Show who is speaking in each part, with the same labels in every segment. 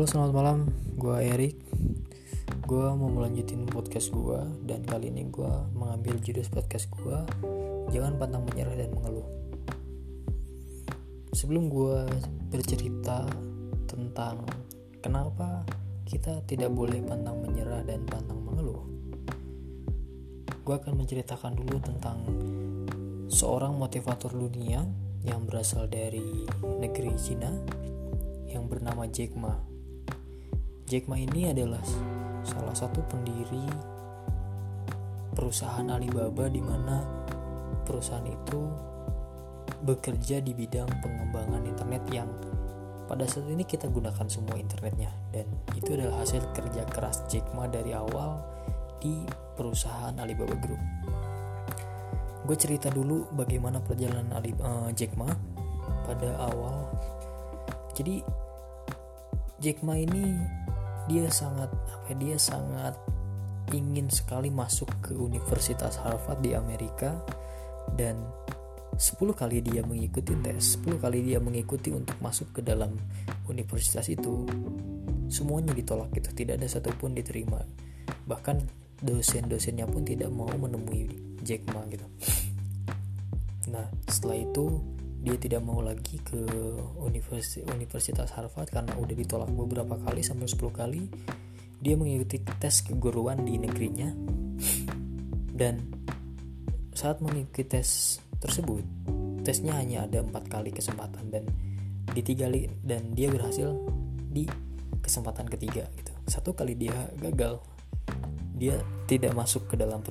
Speaker 1: Selamat malam. Gue Erik. Gue mau melanjutin podcast gue. Dan kali ini gue mengambil judul podcast gue, Jangan Pantang Menyerah dan Mengeluh. Sebelum gue bercerita tentang kenapa kita tidak boleh pantang menyerah dan pantang mengeluh, gue akan menceritakan dulu tentang seorang motivator dunia yang berasal dari negeri Cina yang bernama Jack Ma. Jack Ma ini adalah salah satu pendiri perusahaan Alibaba, di mana perusahaan itu bekerja di bidang pengembangan internet yang pada saat ini kita gunakan semua internetnya, dan itu adalah hasil kerja keras Jack Ma dari awal di perusahaan Alibaba Group. Gue cerita dulu bagaimana perjalanan Jack Ma pada awal. Jadi Jack Ma ini dia sangat ingin sekali masuk ke Universitas Harvard di Amerika, dan 10 kali dia mengikuti tes, 10 kali dia mengikuti untuk masuk ke dalam universitas itu, semuanya ditolak gitu, tidak ada satupun diterima. Bahkan dosen-dosennya pun tidak mau menemui Jack Ma gitu. Nah, setelah itu dia tidak mau lagi ke Universitas Harvard karena udah ditolak beberapa kali, sampai 10 kali. Dia mengikuti tes keguruan di negerinya, dan saat mengikuti tes tersebut, tesnya hanya ada 4 kali kesempatan, dan dia berhasil di kesempatan ketiga gitu. 1 kali dia gagal, dia tidak masuk ke dalam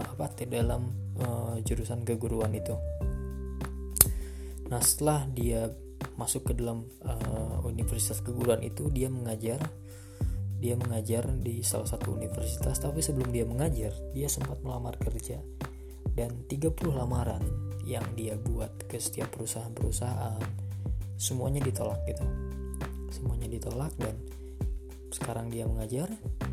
Speaker 1: jurusan keguruan itu. Nah, setelah dia masuk ke dalam universitas keguruan itu, dia mengajar di salah satu universitas. Tapi sebelum dia mengajar, dia sempat melamar kerja, dan 30 lamaran yang dia buat ke setiap perusahaan semuanya ditolak gitu. Semuanya ditolak, dan sekarang dia mengajar.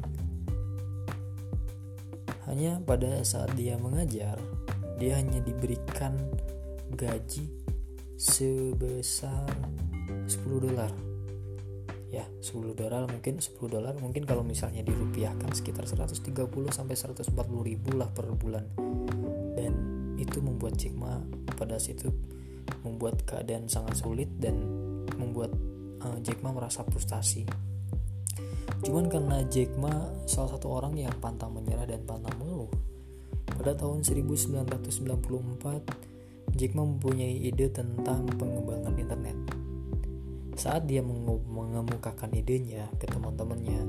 Speaker 1: Hanya pada saat dia mengajar, dia hanya diberikan gaji sebesar $10. Ya, $10 mungkin kalau misalnya dirupiahkan sekitar 130 sampai 140 ribu lah per bulan. Dan itu membuat Jack Ma pada situ membuat keadaan sangat sulit, dan membuat Jack Ma merasa frustasi. Cuman karena Jack Ma salah satu orang yang pantang menyerah dan pantang mengeluh, pada tahun 1994 Jack Ma mempunyai ide tentang pengembangan internet. Saat dia mengemukakan idenya ke teman-temannya,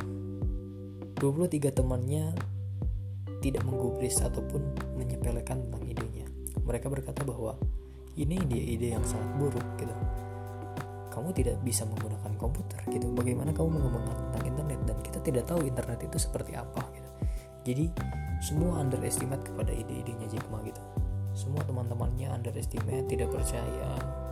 Speaker 1: 23 temannya tidak menggubris ataupun menyepelekan tentang idenya. Mereka berkata bahwa ini ide yang sangat buruk gitu. Kamu tidak bisa menggunakan komputer gitu. Bagaimana kamu mengembangkan tentang internet, dan kita tidak tahu internet itu seperti apa gitu. Jadi semua underestimate kepada ide-idenya Jack Ma gitu. Semua teman-temannya underestimate, tidak percaya,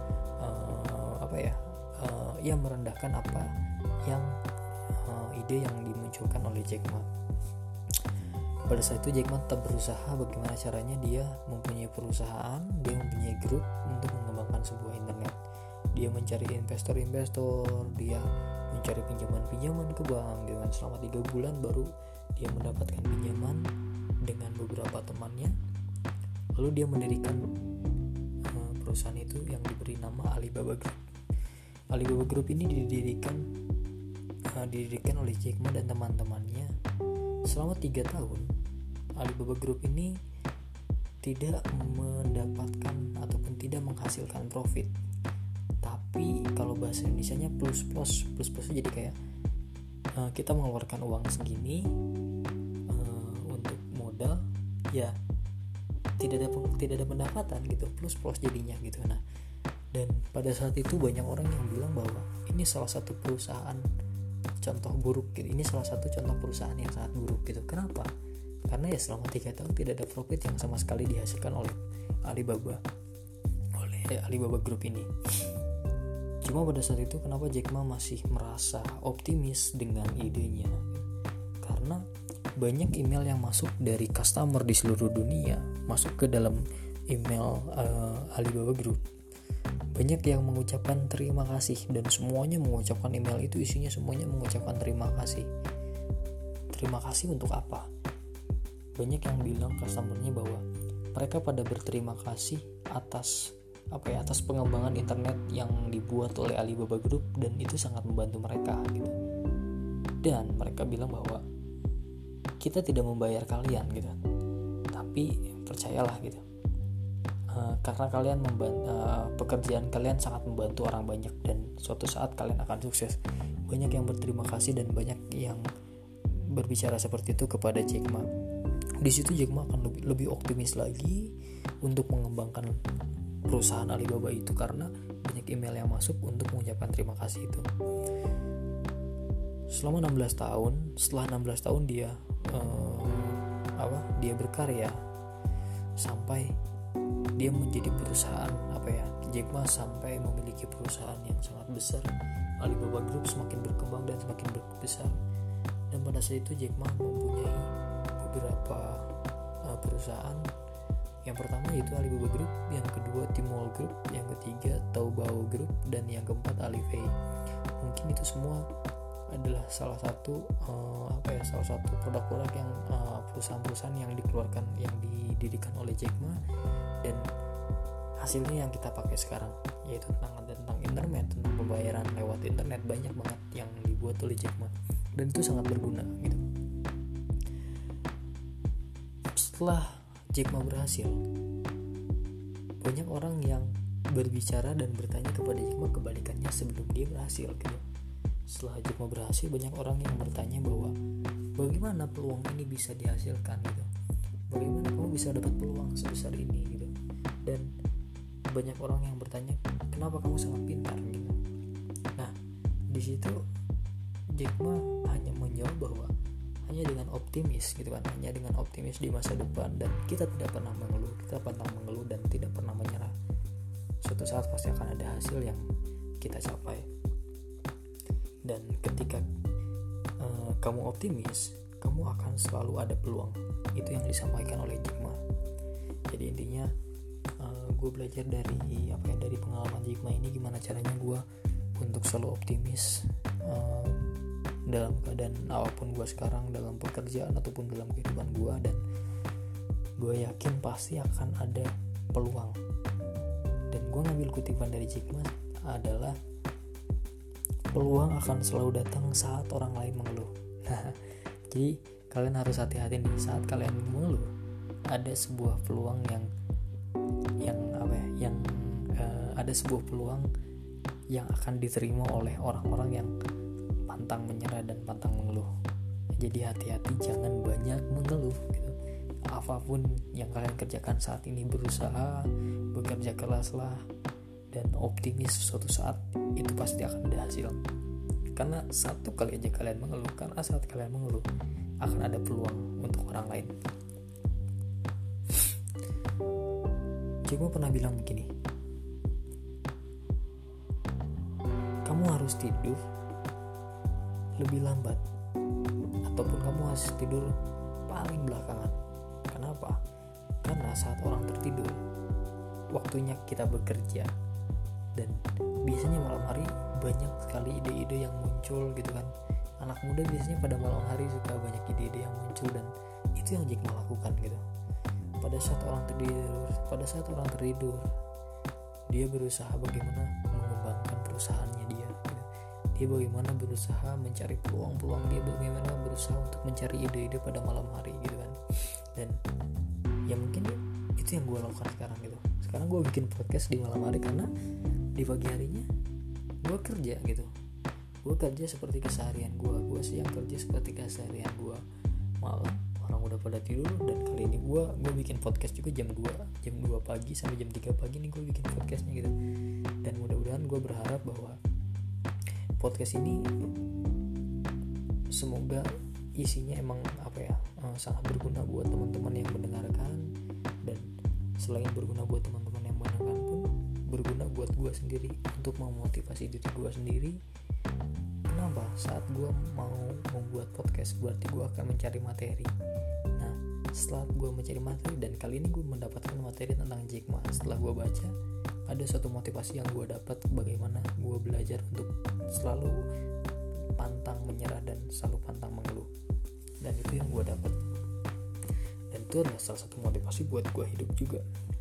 Speaker 1: merendahkan apa yang ide yang dimunculkan oleh Jack Ma. Pada saat itu Jack Ma tetap berusaha bagaimana caranya dia mempunyai perusahaan, dia mempunyai grup untuk mengembangkan sebuah internet. Dia mencari investor, dia mencari pinjaman ke bank gitu kan. Selama 3 bulan baru dia mendapatkan pinjaman dengan beberapa temannya. Lalu dia mendirikan perusahaan itu yang diberi nama Alibaba Group. Alibaba Group ini didirikan oleh Jack Ma dan teman-temannya. Selama 3 tahun, Alibaba Group ini tidak mendapatkan ataupun tidak menghasilkan profit. Tapi kalau bahasa Indonesianya plus jadi kayak kita mengeluarkan uang segini untuk modal, ya tidak ada pendapatan gitu, plus jadinya gitu. Nah, dan pada saat itu banyak orang yang bilang bahwa ini salah satu perusahaan contoh buruk gitu. Ini salah satu contoh perusahaan yang sangat buruk gitu. Kenapa? Karena ya selama 3 tahun tidak ada profit yang sama sekali dihasilkan oleh Alibaba Group ini. Cuma pada saat itu kenapa Jack Ma masih merasa optimis dengan idenya? Karena banyak email yang masuk dari customer di seluruh dunia masuk ke dalam email Alibaba Group. banyak yang mengucapkan terima kasih, dan semuanya mengucapkan email itu isinya semuanya mengucapkan terima kasih. Terima kasih untuk apa? Banyak yang bilang customernya bahwa mereka pada berterima kasih atas atas pengembangan internet yang dibuat oleh Alibaba Group, dan itu sangat membantu mereka gitu. Dan mereka bilang bahwa kita tidak membayar kalian gitu, tapi percayalah gitu, karena kalian pekerjaan kalian sangat membantu orang banyak, dan suatu saat kalian akan sukses. Banyak yang berterima kasih dan banyak yang berbicara seperti itu kepada Jack Ma. Di situ Jack Ma akan lebih optimis lagi untuk mengembangkan perusahaan Alibaba itu, karena banyak email yang masuk untuk mengucapkan terima kasih itu. Setelah 16 tahun dia dia berkarya sampai dia menjadi perusahaan Jack Ma sampai memiliki perusahaan yang sangat besar. Alibaba Group semakin berkembang dan semakin besar. Dan pada saat itu Jack Ma mempunyai beberapa perusahaan. Yang pertama yaitu Alibaba Group, yang kedua Tmall Group, yang ketiga Taobao Group, dan yang keempat Alipay. Mungkin itu semua adalah salah satu produk-produk yang perusahaan-perusahaan yang dikeluarkan, yang didirikan oleh Jack Ma, dan hasilnya yang kita pakai sekarang, yaitu tentang internet, tentang pembayaran lewat internet. Banyak banget yang dibuat oleh Jack Ma, dan itu sangat berguna gitu. Setelah Jack Ma berhasil, banyak orang yang berbicara dan bertanya kepada Jack Ma kebalikannya sebelum dia berhasil gitu. Setelah Jack Ma berhasil, banyak orang yang bertanya bahwa bagaimana peluang ini bisa dihasilkan gitu, bagaimana kamu bisa dapat peluang sebesar ini gitu. Dan banyak orang yang bertanya kenapa kamu sangat pintar gitu. Nah, di situ Jack Ma hanya menjawab bahwa hanya dengan optimis gitu kan, hanya dengan optimis di masa depan, dan kita tidak pernah mengeluh dan tidak pernah menyerah. Suatu saat pasti akan ada hasil yang kita capai. Dan ketika kamu optimis, kamu akan selalu ada peluang. Itu yang disampaikan oleh Jack Ma. Jadi intinya gue belajar dari pengalaman Jack Ma ini, gimana caranya gue untuk selalu optimis dalam keadaan apapun gue sekarang, dalam pekerjaan ataupun dalam kehidupan gue. Dan gue yakin pasti akan ada peluang. Dan gue ngambil kutipan dari Jack Ma adalah, peluang akan selalu datang saat orang lain mengeluh. Jadi kalian harus hati-hati nih, saat kalian mengeluh ada sebuah peluang ada sebuah peluang yang akan diterima oleh orang-orang yang pantang menyerah dan pantang mengeluh. Jadi hati-hati, jangan banyak mengeluh gitu. Apapun yang kalian kerjakan saat ini, berusaha, bekerja keraslah, dan optimis suatu saat itu pasti akan ada hasil. Karena satu kali aja kalian mengeluh, karena saat kalian mengeluh akan ada peluang untuk orang lain. Jack Ma pernah bilang begini, kamu harus tidur lebih lambat, ataupun kamu harus tidur paling belakangan. Kenapa? Karena saat orang tertidur, waktunya kita bekerja. Dan biasanya malam hari banyak sekali ide-ide yang muncul gitu kan. Anak muda biasanya pada malam hari suka banyak ide-ide yang muncul, dan itu yang Jack Ma lakukan gitu. Pada saat orang tertidur, dia berusaha bagaimana mengembangkan perusahaannya dia gitu. Dia bagaimana berusaha mencari peluang-peluang, dia bagaimana berusaha untuk mencari ide-ide pada malam hari gitu kan. Dan ya mungkin itu yang gue lakukan sekarang gitu. Sekarang gue bikin podcast di malam hari karena di pagi harinya gue kerja gitu. Gue kerja seperti keseharian gue siang kerja seperti keseharian gue, malam orang udah pada tidur. Dan kali ini gue bikin podcast juga jam 2 pagi sampai jam 3 pagi nih gue bikin podcastnya gitu. Dan mudah-mudahan gue berharap bahwa podcast ini semoga isinya emang sangat berguna buat teman-teman yang mendengarkan. Dan selain berguna buat teman-teman yang mendengarkan pun berguna buat gue sendiri untuk memotivasi diri gue sendiri. Kenapa? Saat gue mau membuat podcast, berarti gue akan mencari materi. Nah, setelah gue mencari materi, dan kali ini gue mendapatkan materi tentang Jack Ma. Setelah gue baca, ada satu motivasi yang gue dapat, bagaimana gue belajar untuk selalu pantang menyerah dan selalu pantang mengeluh. Dan itu yang gue dapat, dan itu adalah salah satu motivasi buat gue hidup juga.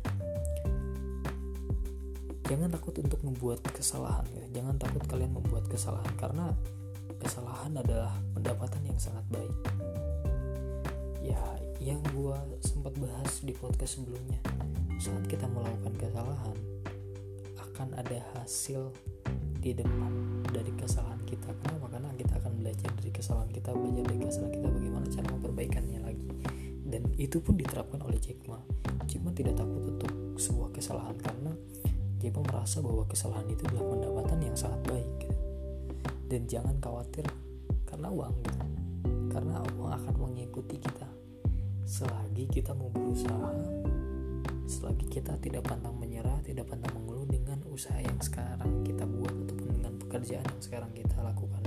Speaker 1: Jangan takut untuk membuat kesalahan ya. Jangan takut kalian membuat kesalahan, karena kesalahan adalah pendapatan yang sangat baik. Ya, yang gue sempat bahas di podcast sebelumnya, saat kita melakukan kesalahan akan ada hasil di depan dari kesalahan kita. Kenapa? Karena kita akan belajar dari kesalahan kita, bagaimana cara memperbaikannya lagi. Dan itu pun diterapkan oleh Jack Ma. Jack Ma tidak takut untuk sebuah kesalahan, karena Jack Ma merasa bahwa kesalahan itu adalah pendapatan yang sangat baik gitu. Dan jangan khawatir karena uang gitu, karena uang akan mengikuti kita selagi kita mau berusaha, selagi kita tidak pantang menyerah, tidak pantang mengeluh dengan usaha yang sekarang kita buat ataupun dengan pekerjaan yang sekarang kita lakukan.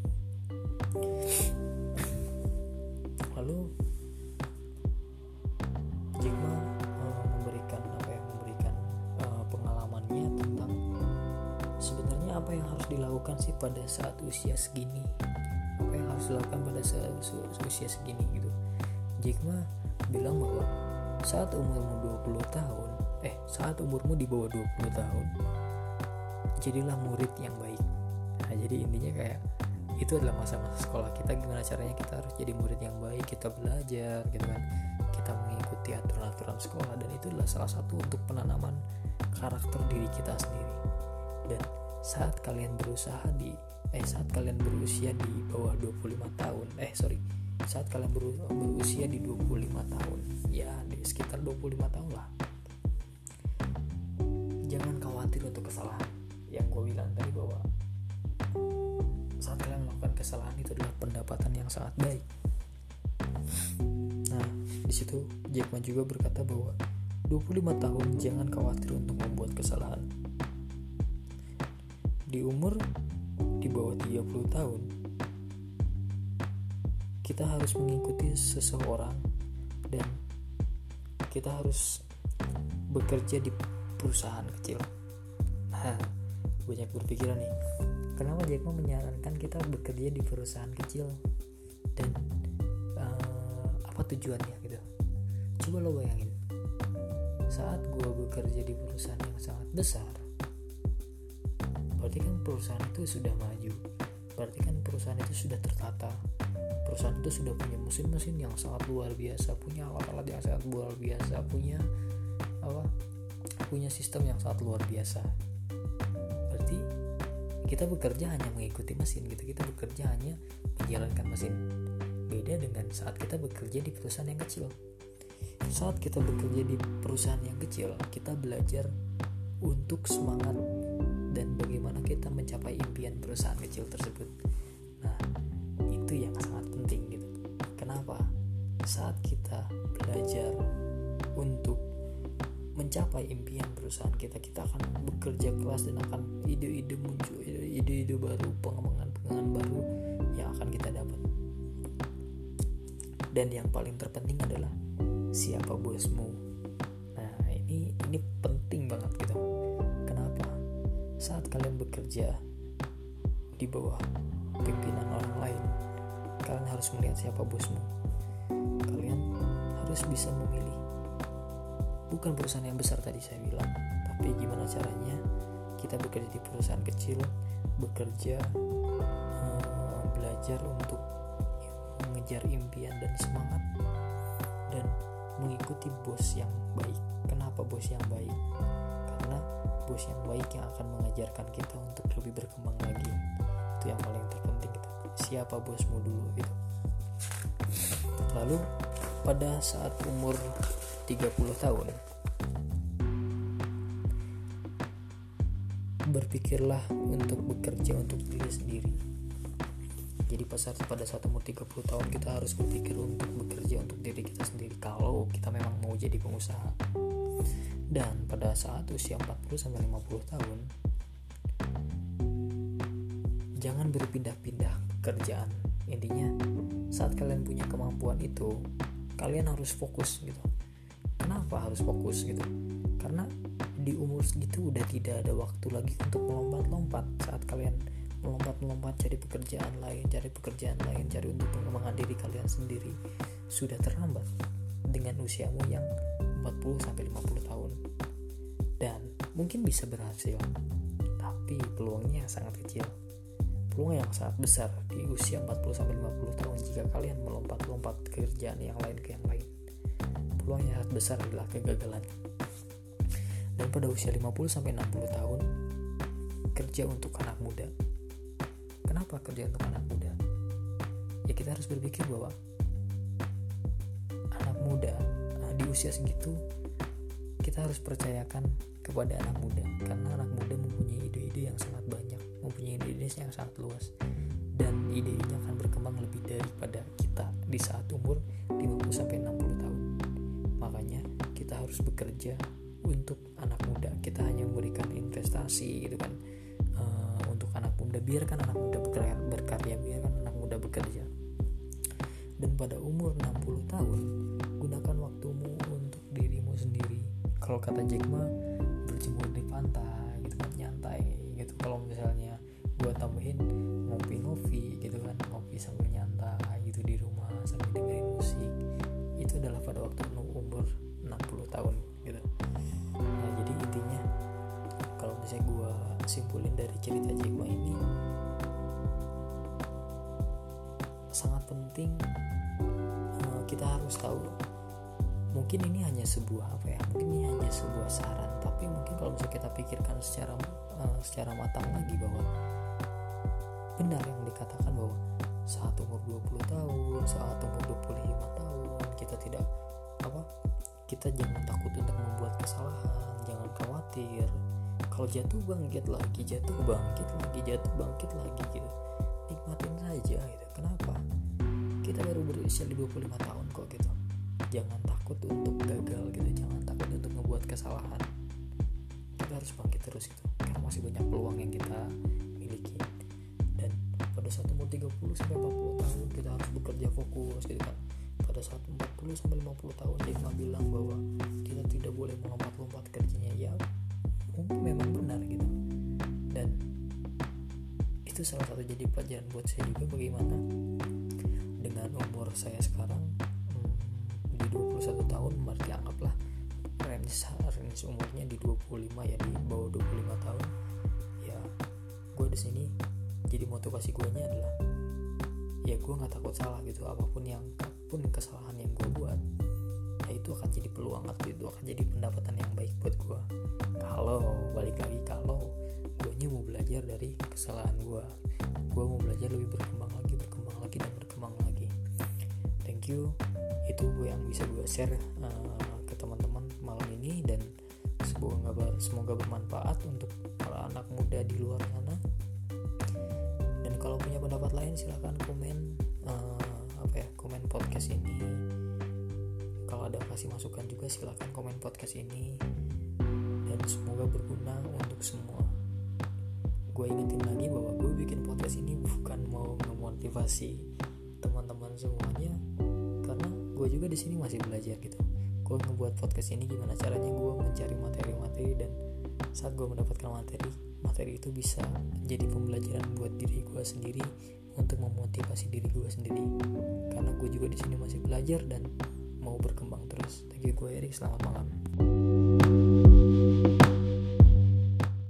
Speaker 1: Lalu Jack Ma memberikan pengalamannya tentang sebenarnya apa yang harus dilakukan sih pada saat usia segini, apa yang harus dilakukan pada usia segini gitu. Jack Ma bilang bahwa saat umurmu 20 tahun, saat umurmu di bawah 20 tahun, jadilah murid yang baik. Nah, jadi intinya kayak itu adalah masa-masa sekolah kita, gimana caranya kita harus jadi murid yang baik, kita belajar gitu kan, kita mengikuti aturan-aturan sekolah, dan itu adalah salah satu untuk penanaman karakter diri kita sendiri. Dan saat kalian berusia di bawah 25 tahun, saat kalian berusia di 25 tahun, ya di sekitar 25 tahun lah, jangan khawatir untuk kesalahan. Yang gue bilang tadi bahwa saat kalian melakukan kesalahan itu adalah pendapatan yang sangat baik. Nah, di situ Jack Ma juga berkata bahwa 25 tahun jangan khawatir untuk membuat kesalahan. Di umur di bawah 30 tahun, kita harus mengikuti seseorang dan kita harus bekerja di perusahaan kecil. Nah, banyak berpikiran nih, kenapa Jack Ma menyarankan kita bekerja di perusahaan kecil, dan apa tujuannya gitu. Coba lo bayangin, saat gue bekerja di perusahaan yang sangat besar, berarti kan perusahaan itu sudah maju, berarti kan perusahaan itu sudah tertata, perusahaan itu sudah punya mesin-mesin yang sangat luar biasa, punya alat-alat yang sangat luar biasa, punya sistem yang sangat luar biasa. Berarti kita bekerja hanya mengikuti mesin gitu, kita bekerja hanya menjalankan mesin. Beda dengan saat kita bekerja di perusahaan yang kecil. Saat kita bekerja di perusahaan yang kecil, kita belajar untuk semangat dan bagaimana kita mencapai impian perusahaan kecil tersebut. Nah, itu yang sangat penting gitu. Kenapa? Saat kita belajar untuk mencapai impian perusahaan kita akan bekerja keras dan akan ide-ide muncul, ide-ide baru, pengembangan baru yang akan kita dapat. Dan yang paling terpenting adalah siapa bosmu. Nah, ini penting banget gitu. Kenapa? Saat kalian bekerja di bawah pimpinan orang lain, kalian harus melihat siapa bosmu. Kalian harus bisa memilih. Bukan perusahaan yang besar tadi saya bilang, tapi gimana caranya kita bekerja di perusahaan kecil, bekerja belajar untuk mengejar impian dan semangat, dan mengikuti bos yang baik. Kenapa bos yang baik? Karena bos yang baik yang akan mengajarkan kita untuk lebih berkembang lagi. Itu yang paling terpenting gitu. Siapa bosmu dulu gitu. Lalu pada saat umur 30 tahun, berpikirlah untuk bekerja untuk diri sendiri. Jadi pada saat umur 30 tahun kita harus berpikir untuk bekerja untuk diri kita sendiri kalau kita memang mau jadi pengusaha. Dan pada saat usia 40-50 tahun, jangan berpindah-pindah pekerjaan. Intinya saat kalian punya kemampuan itu, kalian harus fokus gitu. Kenapa harus fokus gitu? Karena di umur segitu udah tidak ada waktu lagi untuk melompat-lompat. Saat kalian melompat-lompat cari pekerjaan lain, cari untuk pengembangan diri kalian sendiri, sudah terlambat dengan usiamu yang 40-50 tahun. Dan mungkin bisa berhasil, tapi peluangnya sangat kecil. Peluang yang sangat besar di usia 40-50 tahun jika kalian melompat-lompat kerjaan yang lain ke yang lain. Peluangnya sangat besar adalah kegagalan. Dan pada usia 50-60 tahun, kerja untuk anak muda. Kenapa kerja untuk anak muda? Ya kita harus berpikir bahwa anak muda di usia segitu kita harus percayakan kepada anak muda, karena anak muda mempunyai ide-ide yang sangat banyak, mempunyai ide-ide yang sangat luas, dan ide-idenya akan berkembang lebih daripada kita di saat umur 50-60 tahun. Makanya kita harus bekerja untuk anak muda. Kita hanya memberikan investasi gitu kan, untuk anak muda. Biarkan anak muda berkarya, biarkan anak muda bekerja. Dan pada umur 60 tahun, gunakan waktumu untuk dirimu sendiri. Kalau kata Jack Ma, berjemur di pantai gitu kan, nyantai gitu. Kalau misalnya gua tambahin ngopi gitu kan, ngopi sambil nyantai gitu di rumah sambil dengerin musik, itu adalah pada waktu umur 60 tahun gitu. Nah, jadi intinya kalau misalnya gua simpulin dari cerita Jack Ma ini, sangat penting kita harus tahu. Mungkin ini hanya sebuah saran, tapi mungkin kalau misalnya kita pikirkan secara matang lagi, bahwa benar yang dikatakan bahwa saat umur 20 tahun, saat umur 25 tahun kita jangan takut untuk membuat kesalahan, jangan khawatir. Kalau jatuh bangkit lagi gitu. Nikmatin saja gitu. Kenapa? Kita baru berusia 25 tahun kok gitu. Jangan takut untuk gagal gitu, jangan takut untuk membuat kesalahan. Kita harus bangkit terus gitu, karena masih banyak peluang yang kita miliki. Dan pada saat umur 30-40 tahun kita harus bekerja fokus gitu kan. Pada saat 40-50 tahun Jack Ma bilang bahwa kita tidak boleh melompat-lompat kerjanya. Ya memang benar gitu. Dan itu salah satu jadi pelajaran buat saya juga, bagaimana dengan umur saya sekarang di 21 tahun, berarti anggaplah range umurnya di 25 ya, di bawah 25 tahun. Ya gue di sini jadi motivasi gue nya adalah ya gue nggak takut salah gitu. Apapun kesalahan yang gue buat, ya itu akan jadi peluang, atau itu akan jadi pendapatan yang baik buat gue. Kalau gue mau belajar dari kesalahan gue mau belajar lebih berkembang lagi. Thank you. Itu yang bisa gue share ke teman-teman malam ini, dan semoga bermanfaat untuk para anak muda di luar sana. Dan kalau punya pendapat lain silahkan komen podcast ini. Kalau ada kasih masukan juga silahkan komen podcast ini, dan semoga berguna untuk semua. Gue ingetin lagi bahwa gue bikin podcast ini bukan mau memotivasi teman-teman semuanya, karena gue juga di sini masih belajar gitu. Gue ngebuat podcast ini gimana caranya gue mencari materi-materi, dan saat gue mendapatkan materi itu bisa jadi pembelajaran buat diri gue sendiri, untuk memotivasi diri gue sendiri, karena gue juga di sini masih belajar dan mau berkembang terus. Thank you, gue Erik, selamat malam.